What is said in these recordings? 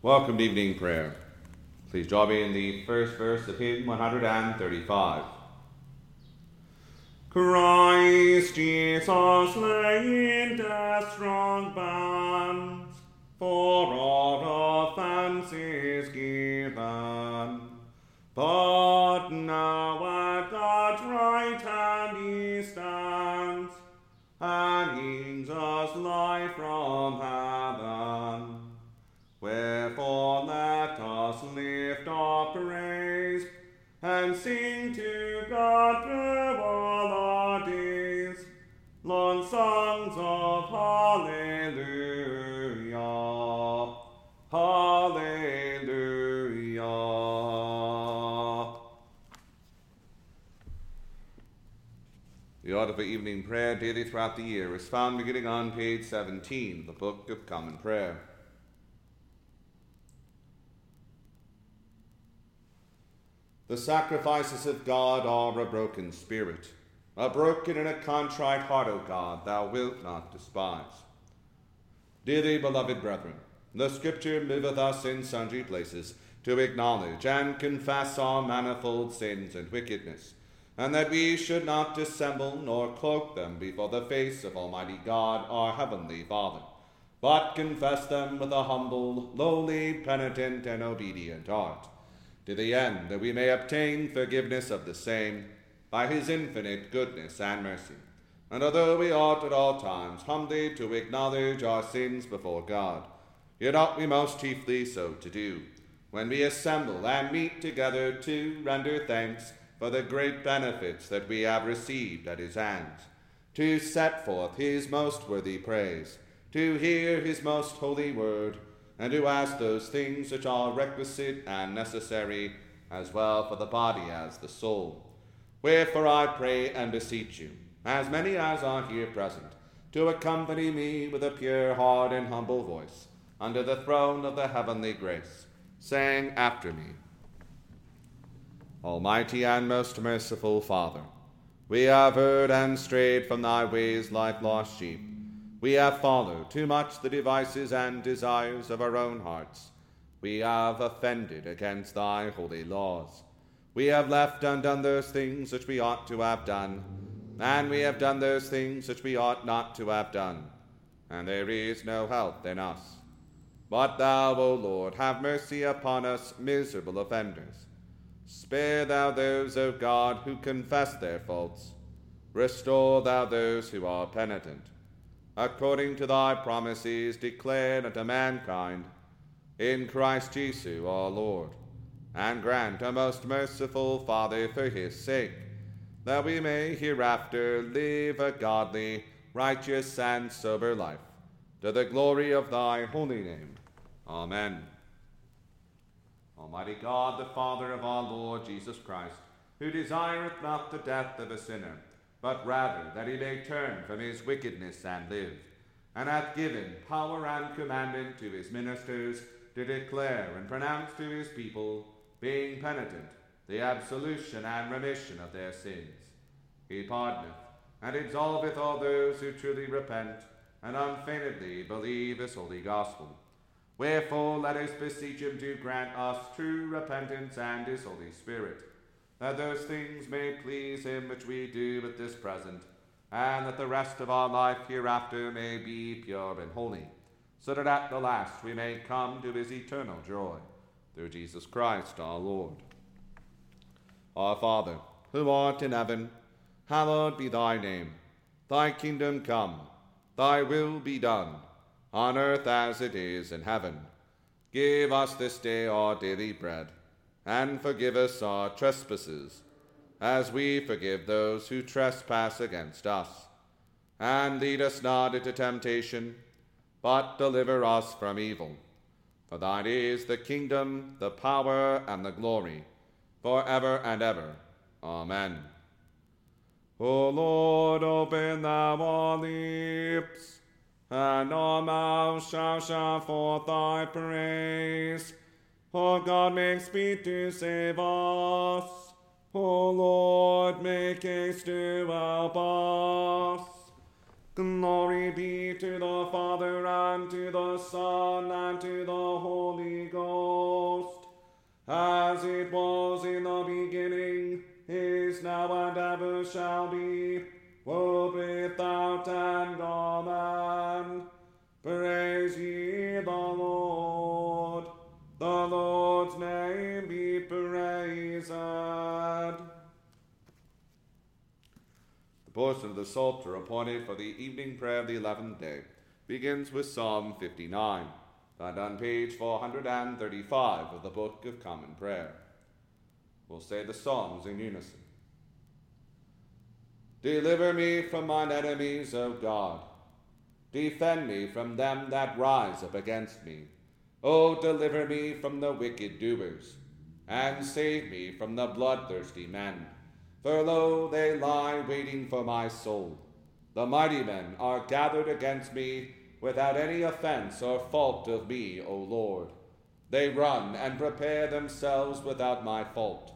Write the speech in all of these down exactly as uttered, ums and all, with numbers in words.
Welcome to evening prayer. Please join me in the first verse of hymn one thirty-five. Christ Jesus lay in death's strong bands, for all offences given. But now at God's right hand he stands, and hangs us life from heaven. Wherefore let us lift our praise, and sing to God through all our days, long songs of Hallelujah, Hallelujah. The order for evening prayer daily throughout the year is found beginning on page seventeen of the Book of Common Prayer. The sacrifices of God are a broken spirit. A broken and a contrite heart, O God, thou wilt not despise. Dearly beloved brethren, the Scripture moveth us in sundry places to acknowledge and confess our manifold sins and wickedness, and that we should not dissemble nor cloak them before the face of Almighty God, our heavenly Father, but confess them with a humble, lowly, penitent, and obedient heart, to the end that we may obtain forgiveness of the same by his infinite goodness and mercy. And although we ought at all times humbly to acknowledge our sins before God, yet ought we most chiefly so to do, when we assemble and meet together to render thanks for the great benefits that we have received at his hands, to set forth his most worthy praise, to hear his most holy word, and to ask those things which are requisite and necessary, as well for the body as the soul. Wherefore I pray and beseech you, as many as are here present, to accompany me with a pure heart and humble voice, under the throne of the heavenly grace, saying after me, Almighty and most merciful Father, we have erred and strayed from thy ways like lost sheep. We have followed too much the devices and desires of our own hearts. We have offended against thy holy laws. We have left undone those things which we ought to have done, and we have done those things which we ought not to have done, and there is no help in us. But thou, O Lord, have mercy upon us miserable offenders. Spare thou those, O God, who confess their faults. Restore thou those who are penitent, according to thy promises declared unto mankind, in Christ Jesus our Lord, and grant, O most merciful Father, for his sake, that we may hereafter live a godly, righteous, and sober life, to the glory of thy holy name. Amen. Almighty God, the Father of our Lord Jesus Christ, who desireth not the death of a sinner, but rather that he may turn from his wickedness and live, and hath given power and commandment to his ministers to declare and pronounce to his people, being penitent, the absolution and remission of their sins. He pardoneth and absolveth all those who truly repent and unfeignedly believe his holy gospel. Wherefore let us beseech him to grant us true repentance and his Holy Spirit, that those things may please him which we do at this present, and that the rest of our life hereafter may be pure and holy, so that at the last we may come to his eternal joy, through Jesus Christ our Lord. Our Father, who art in heaven, hallowed be thy name. Thy kingdom come, thy will be done, on earth as it is in heaven. Give us this day our daily bread, and forgive us our trespasses, as we forgive those who trespass against us. And lead us not into temptation, but deliver us from evil. For thine is the kingdom, the power, and the glory, for ever and ever. Amen. O Lord, open thou our lips, and our mouth shall shout forth thy praise. O God, make speed to save us. O Lord, make haste to help us. Glory be to the Father, and to the Son, and to the Holy Ghost, as it was in the beginning, is now, and ever shall be, world without end. Amen. Praise ye the Lord. The Lord's name be praised. The portion of the Psalter appointed for the evening prayer of the eleventh day begins with Psalm fifty-nine, found on page four hundred thirty-five of the Book of Common Prayer. We'll say the Psalms in unison. Deliver me from mine enemies, O God. Defend me from them that rise up against me. O deliver me from the wicked doers, and save me from the bloodthirsty men. For lo, they lie waiting for my soul. The mighty men are gathered against me, without any offense or fault of me, O Lord. They run and prepare themselves without my fault.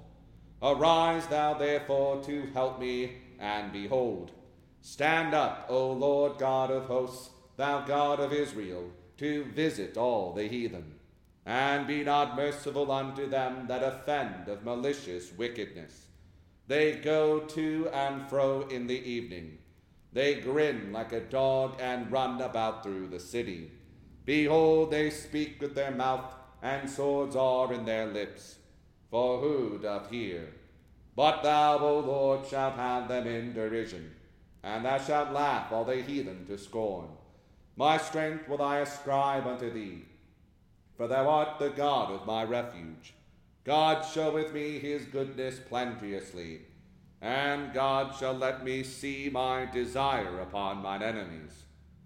Arise thou therefore to help me, and behold. Stand up, O Lord God of hosts, thou God of Israel, to visit all the heathen. And be not merciful unto them that offend of malicious wickedness. They go to and fro in the evening. They grin like a dog and run about through the city. Behold, they speak with their mouth, and swords are in their lips. For who doth hear? But thou, O Lord, shalt have them in derision, and thou shalt laugh all the heathen to scorn. My strength will I ascribe unto thee, for thou art the God of my refuge. God showeth me his goodness plenteously, and God shall let me see my desire upon mine enemies.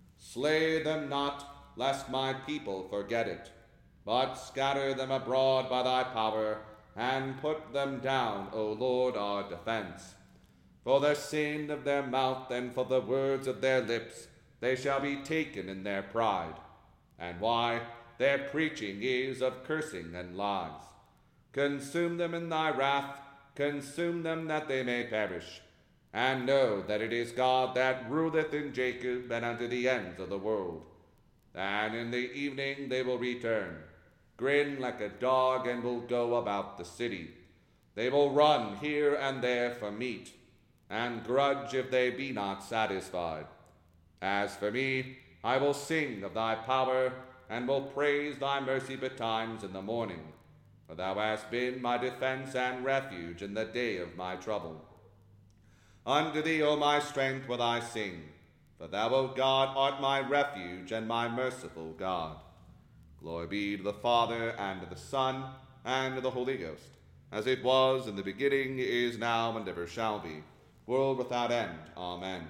Slay them not, lest my people forget it, but scatter them abroad by thy power, and put them down, O Lord, our defense. For the sin of their mouth and for the words of their lips, they shall be taken in their pride. And why? Their preaching is of cursing and lies. Consume them in thy wrath, consume them that they may perish. And know that it is God that ruleth in Jacob and unto the ends of the world. And in the evening they will return, grin like a dog, and will go about the city. They will run here and there for meat, and grudge if they be not satisfied. As for me, I will sing of thy power, and will praise thy mercy betimes in the morning. For thou hast been my defense and refuge in the day of my trouble. Unto thee, O my strength, will I sing, for thou, O God, art my refuge and my merciful God. Glory be to the Father, and to the Son, and to the Holy Ghost, as it was in the beginning, is now, and ever shall be, world without end. Amen.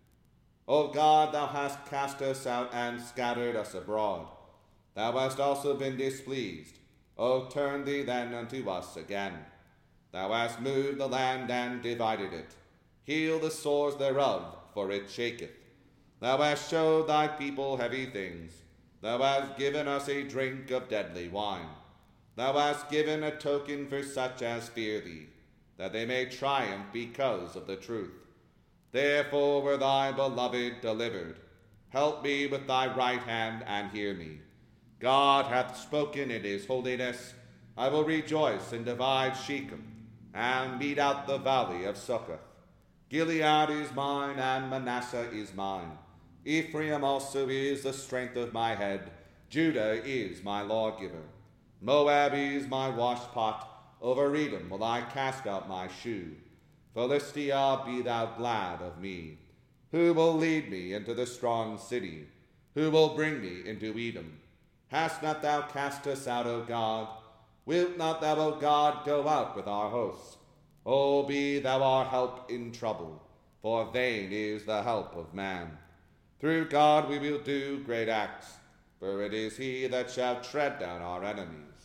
O God, thou hast cast us out and scattered us abroad. Thou hast also been displeased. O turn thee then unto us again. Thou hast moved the land and divided it. Heal the sores thereof, for it shaketh. Thou hast showed thy people heavy things. Thou hast given us a drink of deadly wine. Thou hast given a token for such as fear thee, that they may triumph because of the truth. Therefore were thy beloved delivered. Help me with thy right hand, and hear me. God hath spoken in his holiness. I will rejoice and divide Shechem, and mete out the valley of Succoth. Gilead is mine, and Manasseh is mine. Ephraim also is the strength of my head. Judah is my lawgiver. Moab is my washpot. Over Edom will I cast out my shoe. Philistia, be thou glad of me. Who will lead me into the strong city? Who will bring me into Edom? Hast not thou cast us out, O God? Wilt not thou, O God, go out with our hosts? O be thou our help in trouble, for vain is the help of man. Through God we will do great acts, for it is he that shall tread down our enemies.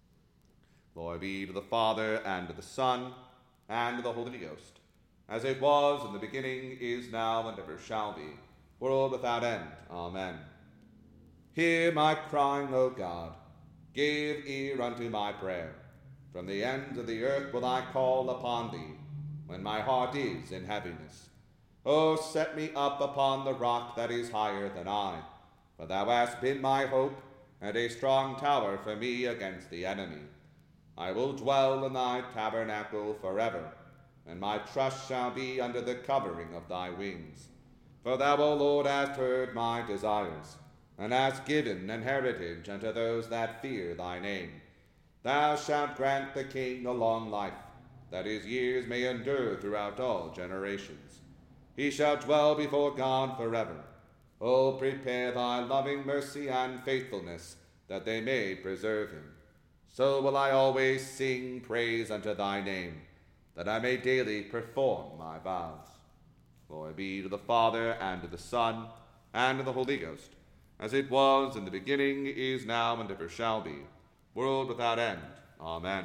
Glory be to the Father, and to the Son, and to the Holy Ghost, as it was in the beginning, is now, and ever shall be, world without end. Amen. Hear my crying, O God. Give ear unto my prayer. From the ends of the earth will I call upon thee, when my heart is in heaviness. O set me up upon the rock that is higher than I, for thou hast been my hope, and a strong tower for me against the enemy. I will dwell in thy tabernacle forever, and my trust shall be under the covering of thy wings. For thou, O Lord, hast heard my desires, and hast given an heritage unto those that fear thy name. Thou shalt grant the king a long life, that his years may endure throughout all generations. He shall dwell before God forever. O prepare thy loving mercy and faithfulness, that they may preserve him. So will I always sing praise unto thy name, that I may daily perform my vows. Glory be to the Father, and to the Son, and to the Holy Ghost, as it was in the beginning, is now, and ever shall be, world without end. Amen.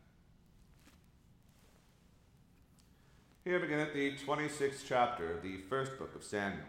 Here beginneth the twenty-sixth chapter of the first book of Samuel.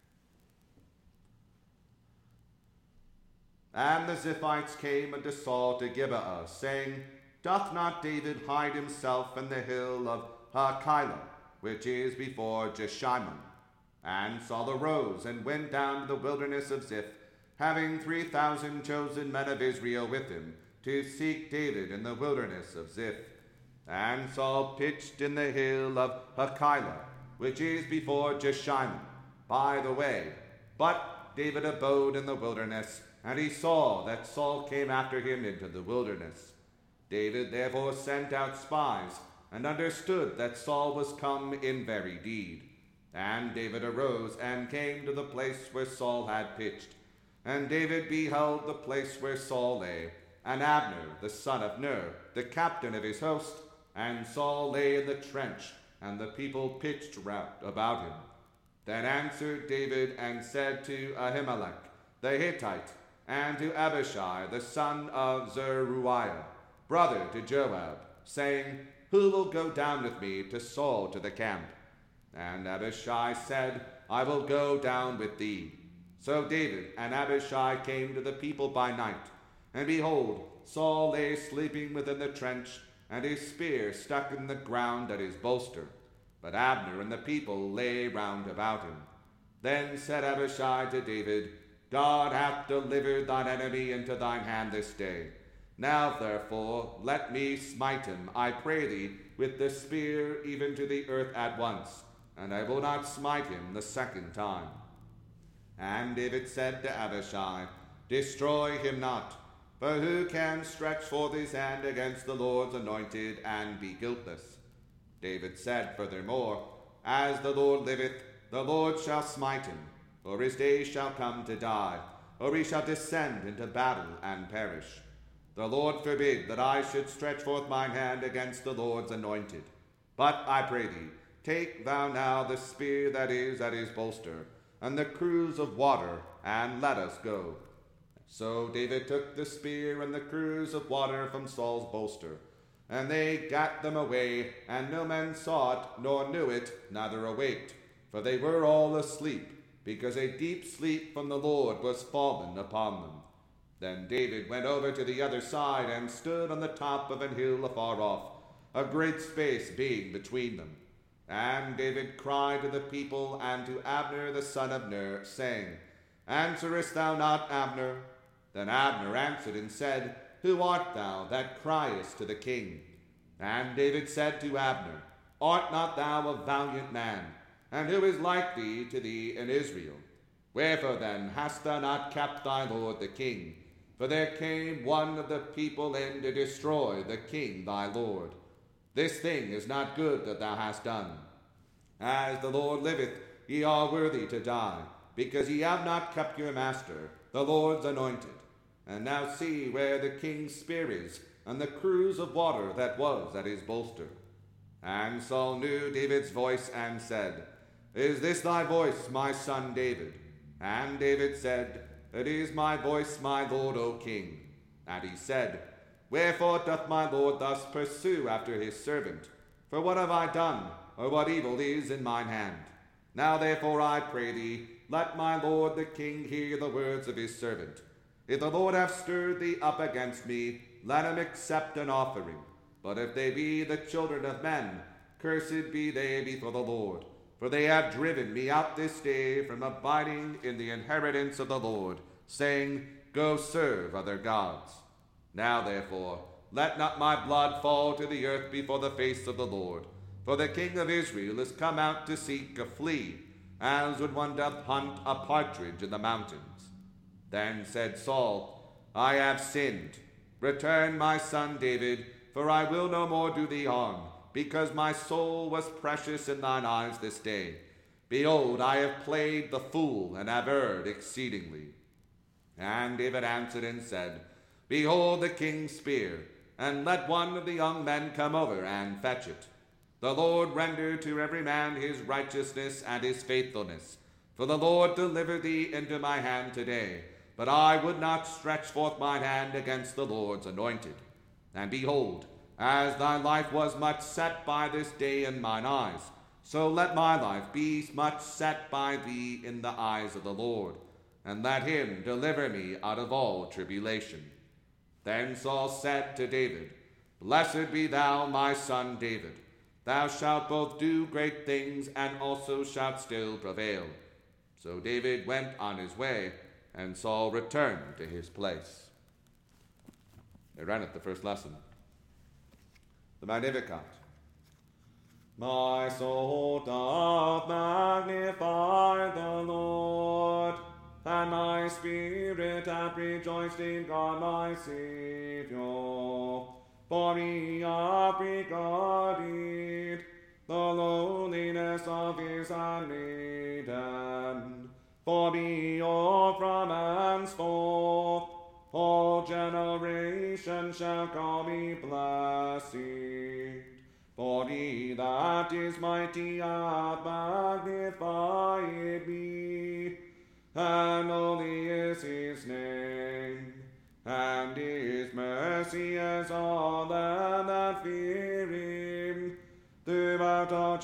And the Ziphites came unto Saul to Gibeah, saying, Doth not David hide himself in the hill of Hachilah, which is before Jeshimon? And Saul arose and went down to the wilderness of Ziph, having three thousand chosen men of Israel with him, to seek David in the wilderness of Ziph. And Saul pitched in the hill of Hachilah, which is before Jeshimon, by the way. But David abode in the wilderness, and he saw that Saul came after him into the wilderness. David therefore sent out spies, and understood that Saul was come in very deed. And David arose and came to the place where Saul had pitched. And David beheld the place where Saul lay, and Abner the son of Ner, the captain of his host. And Saul lay in the trench, and the people pitched round about him. Then answered David and said to Ahimelech the Hittite, and to Abishai the son of Zeruiah, brother to Joab, saying, Who will go down with me to Saul to the camp? And Abishai said, I will go down with thee. So David and Abishai came to the people by night, and behold, Saul lay sleeping within the trench, and his spear stuck in the ground at his bolster. But Abner and the people lay round about him. Then said Abishai to David, God hath delivered thine enemy into thine hand this day. Now therefore let me smite him, I pray thee, with the spear even to the earth at once, and I will not smite him the second time. And David said to Abishai, Destroy him not, for who can stretch forth his hand against the Lord's anointed and be guiltless? David said furthermore, As the Lord liveth, the Lord shall smite him, or his days shall come to die, or he shall descend into battle and perish. The Lord forbid that I should stretch forth mine hand against the Lord's anointed. But I pray thee, take thou now the spear that is at his bolster, and the cruse of water, and let us go. So David took the spear and the cruse of water from Saul's bolster, and they gat them away, and no man saw it, nor knew it, neither awaked, for they were all asleep, because a deep sleep from the Lord was fallen upon them. Then David went over to the other side, and stood on the top of an hill afar off, a great space being between them. And David cried to the people and to Abner the son of Ner, saying, Answerest thou not, Abner? Then Abner answered and said, Who art thou that criest to the king? And David said to Abner, Art not thou a valiant man? And who is like thee to thee in Israel? Wherefore then hast thou not kept thy lord the king? For there came one of the people in to destroy the king thy lord. This thing is not good that thou hast done. As the Lord liveth, ye are worthy to die, because ye have not kept your master, the Lord's anointed. And now see where the king's spear is, and the cruse of water that was at his bolster. And Saul knew David's voice, and said, Is this thy voice, my son David? And David said, It is my voice, my lord, O king. And he said, Wherefore doth my lord thus pursue after his servant? For what have I done, or what evil is in mine hand? Now therefore I pray thee, let my lord the king hear the words of his servant. If the Lord have stirred thee up against me, let him accept an offering. But if they be the children of men, cursed be they before the Lord. for they have driven me out this day from abiding in the inheritance of the Lord, saying, Go serve other gods. Now therefore, let not my blood fall to the earth before the face of the Lord. For the king of Israel is come out to seek a flea, as would one doth hunt a partridge in the mountains. Then said Saul, I have sinned. Return, my son David, for I will no more do thee harm, because my soul was precious in thine eyes this day. Behold, I have played the fool, and have erred exceedingly. And David answered and said, Behold the king's spear, and let one of the young men come over and fetch it. The Lord render to every man his righteousness and his faithfulness. For the Lord deliver thee into my hand today. But I would not stretch forth mine hand against the Lord's anointed. And behold, as thy life was much set by this day in mine eyes, so let my life be much set by thee in the eyes of the Lord, and let him deliver me out of all tribulation. Then Saul said to David, Blessed be thou, my son David. Thou shalt both do great things, and also shalt still prevail. So David went on his way, and Saul returned to his place. They ran at the first lesson. The Magnificat. My soul doth magnify the Lord, and my spirit hath rejoiced in God my Saviour. For he hath regarded the lowliness of his handmaiden. For behold, from henceforth all generations shall call me blessed. For he that is mighty hath magnified me, and holy is his name, and his mercy is on them that fear him throughout all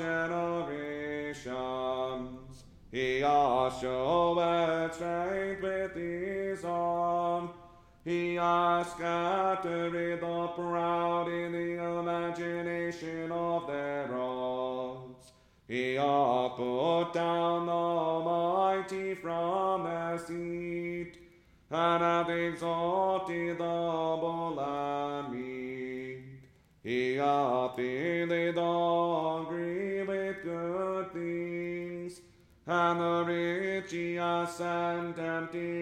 generations. He hath showed strength with his arm. He hath scattered the proud in the imagination of their hearts. He hath put down the mighty from their seat, and hath exalted the humble and meek. He hath filled the hungry with good things, and the rich he hath sent empty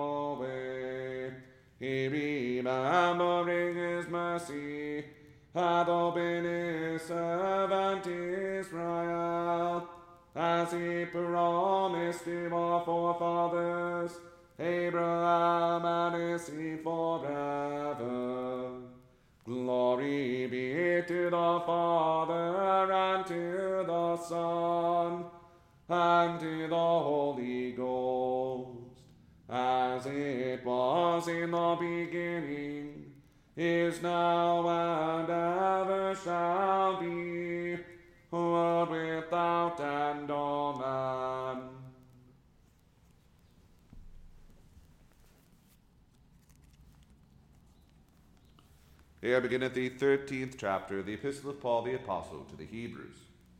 away. He, remembering his mercy, hath opened his servant Israel, as he promised to our forefathers, Abraham and his seed forever. Glory be to the Father, and to the Son, and to the Holy Ghost, as it was in the beginning, is now, and ever shall be, world without end. Amen. Here beginneth the thirteenth chapter of the Epistle of Paul the Apostle to the Hebrews.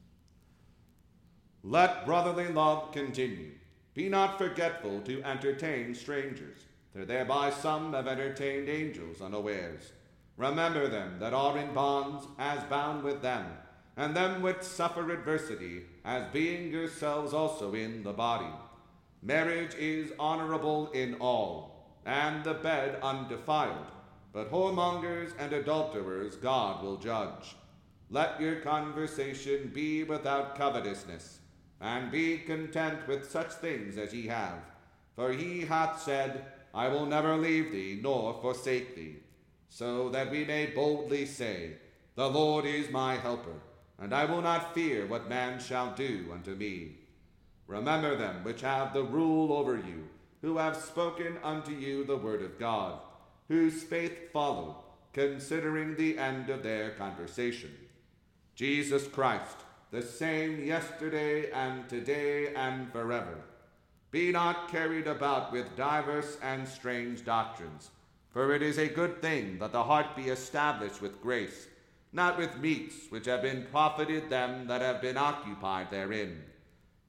Let brotherly love continue. Be not forgetful to entertain strangers, for thereby some have entertained angels unawares. Remember them that are in bonds, as bound with them, and them which suffer adversity, as being yourselves also in the body. Marriage is honorable in all, and the bed undefiled, but whoremongers and adulterers God will judge. Let your conversation be without covetousness, and be content with such things as ye have. For he hath said, I will never leave thee, nor forsake thee. So that we may boldly say, The Lord is my helper, and I will not fear what man shall do unto me. Remember them which have the rule over you, who have spoken unto you the word of God, whose faith follow, considering the end of their conversation. Jesus Christ, the same yesterday and today and forever. Be not carried about with diverse and strange doctrines, for it is a good thing that the heart be established with grace, not with meats which have been profited them that have been occupied therein,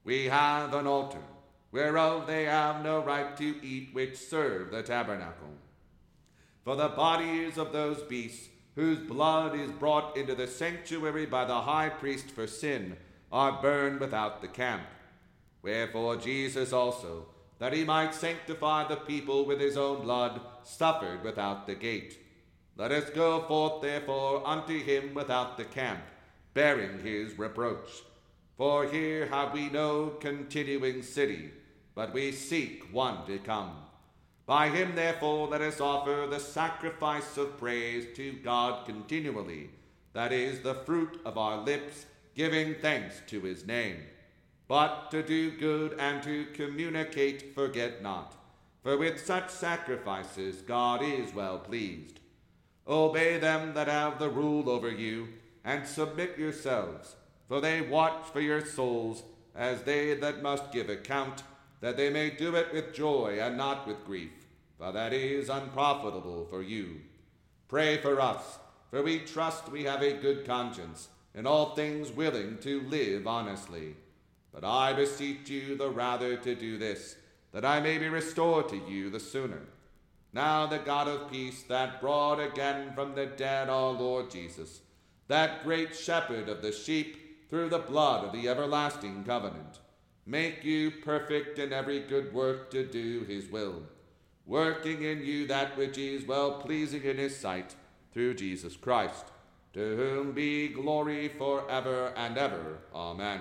We have an altar, whereof they have no right to eat which serve the tabernacle. For the bodies of those beasts, whose blood is brought into the sanctuary by the high priest for sin, are burned without the camp. Wherefore Jesus also, that he might sanctify the people with his own blood, suffered without the gate. Let us go forth therefore unto him without the camp, bearing his reproach. For here have we no continuing city, but we seek one to come. By him therefore let us offer the sacrifice of praise to God continually, that is the fruit of our lips, giving thanks to his name. But to do good and to communicate forget not, for with such sacrifices God is well pleased. Obey them that have the rule over you, and submit yourselves, for they watch for your souls, as they that must give account, that they may do it with joy and not with grief, for that is unprofitable for you. Pray for us, for we trust we have a good conscience, in all things willing to live honestly. But I beseech you the rather to do this, that I may be restored to you the sooner. Now the God of peace, that brought again from the dead our Lord Jesus, that great shepherd of the sheep, through the blood of the everlasting covenant, make you perfect in every good work to do his will, working in you that which is well-pleasing in his sight, through Jesus Christ, to whom be glory for ever and ever. Amen.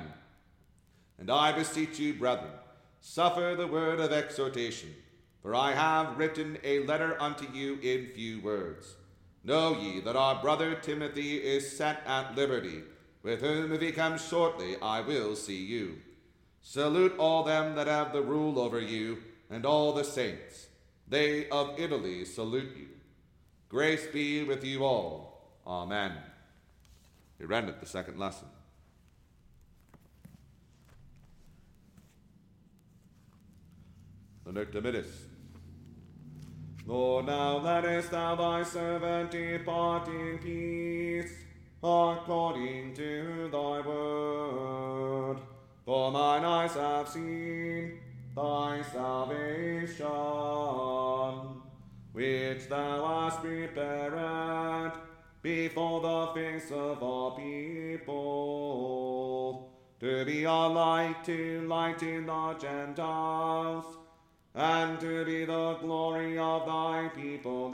And I beseech you, brethren, suffer the word of exhortation, for I have written a letter unto you in few words. Know ye that our brother Timothy is set at liberty, with whom if he comes shortly I will see you. Salute all them that have the rule over you, and all the saints. They of Italy salute you. Grace be with you all. Amen. We rendered the second lesson. The Nunc Dimittis. Lord, now lettest thou thy servant depart in peace, according to thy word. For mine eyes have seen thy salvation, which thou hast prepared before the face of all people, to be a light to lighten the Gentiles, and to be the glory of thy people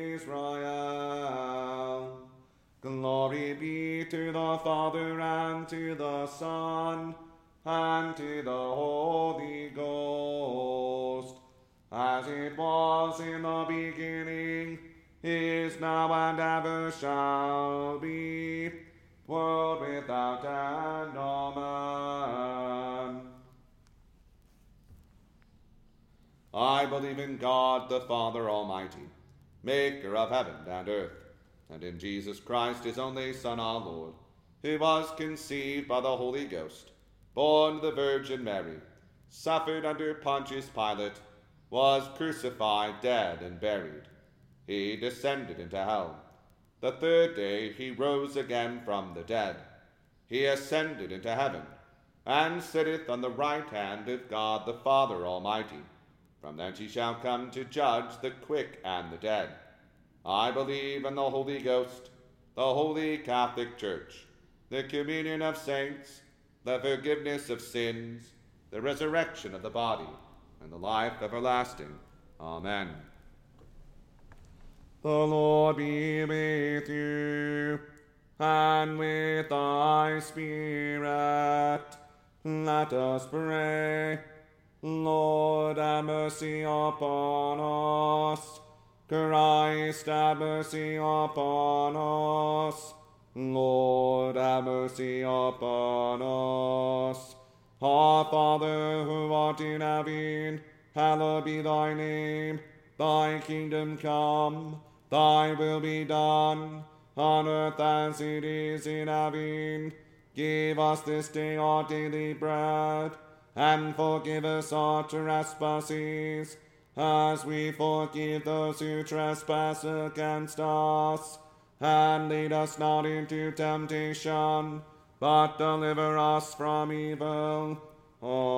Israel. Glory be to the Father, and to the Son, and to the Holy Ghost, as it was in the beginning, is now, and ever shall be, world without end. Amen. I believe in God the Father Almighty, maker of heaven and earth, and in Jesus Christ, his only Son, our Lord, who was conceived by the Holy Ghost, born of the Virgin Mary, suffered under Pontius Pilate, was crucified, dead, and buried. He descended into hell. The third day he rose again from the dead. He ascended into heaven, and sitteth on the right hand of God the Father Almighty. From thence he shall come to judge the quick and the dead. I believe in the Holy Ghost, the holy Catholic Church, the communion of saints, the forgiveness of sins, the resurrection of the body, and the life everlasting. Amen. The Lord be with you, and with thy spirit. Let us pray. Lord, have mercy upon us. Christ, have mercy upon us. Lord, have mercy upon us. Our Father, who art in heaven, hallowed be thy name. Thy kingdom come, thy will be done, on earth as it is in heaven. Give us this day our daily bread, and forgive us our trespasses, as we forgive those who trespass against us. And lead us not into temptation, but deliver us from evil. Amen.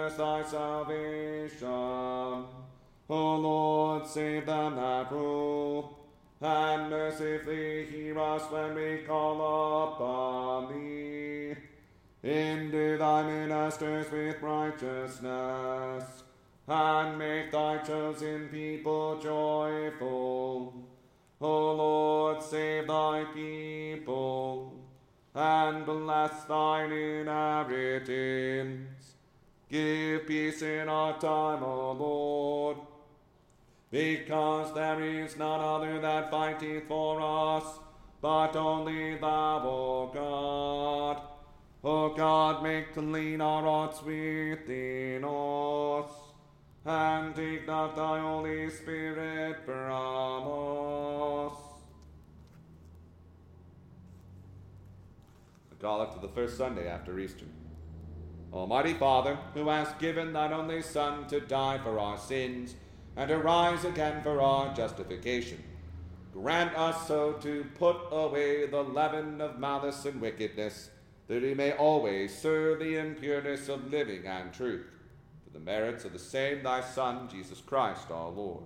us thy salvation. O Lord, save them that rule, and mercifully hear us when we call upon thee. Endue thy ministers with righteousness, and make thy chosen people joyful. O Lord, save thy people, and bless thine inheritance. Give peace in our time, O Lord, because there is none other that fighteth for us, but only thou, O God. O God, make clean our hearts within us, and take not thy Holy Spirit from us. The Collect of the first Sunday after Easter. Almighty Father, who hast given thine only Son to die for our sins, and to rise again for our justification, grant us so to put away the leaven of malice and wickedness, that we may always serve thee in pureness of living and truth, for the merits of the same thy Son, Jesus Christ our Lord.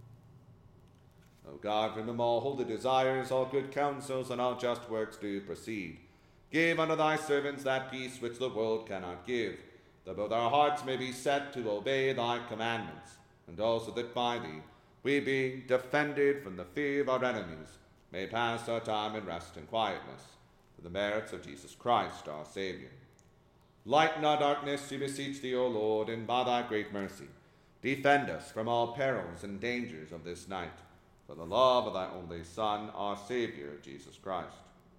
O God, from whom all holy desires, all good counsels, and all just works do proceed, give unto thy servants that peace which the world cannot give, that both our hearts may be set to obey thy commandments, and also that by thee, we being defended from the fear of our enemies, may pass our time in rest and quietness, for the merits of Jesus Christ our Saviour. Lighten our darkness, we beseech thee, O Lord, and by thy great mercy, defend us from all perils and dangers of this night, for the love of thy only Son, our Saviour, Jesus Christ.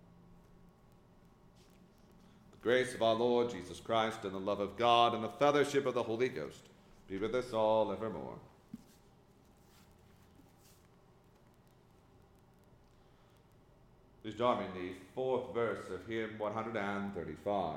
The grace of our Lord Jesus Christ, and the love of God, and the fellowship of the Holy Ghost, be with us all evermore. Please join me in the fourth verse of hymn one thirty-five.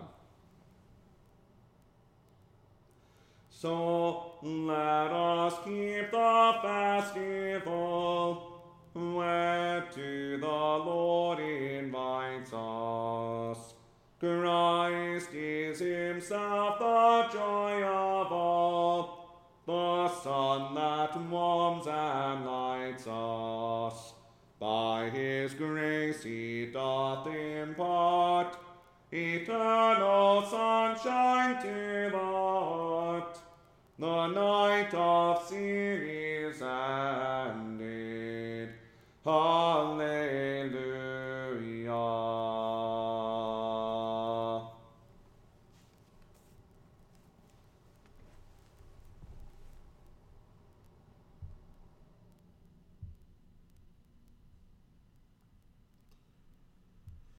So let us keep the festival, whereto the Lord invites us. Christ is himself the joy of all, the sun that warms and lights us. By his grace he doth impart eternal sunshine to the heart. The night of sin is ended. Hallelujah.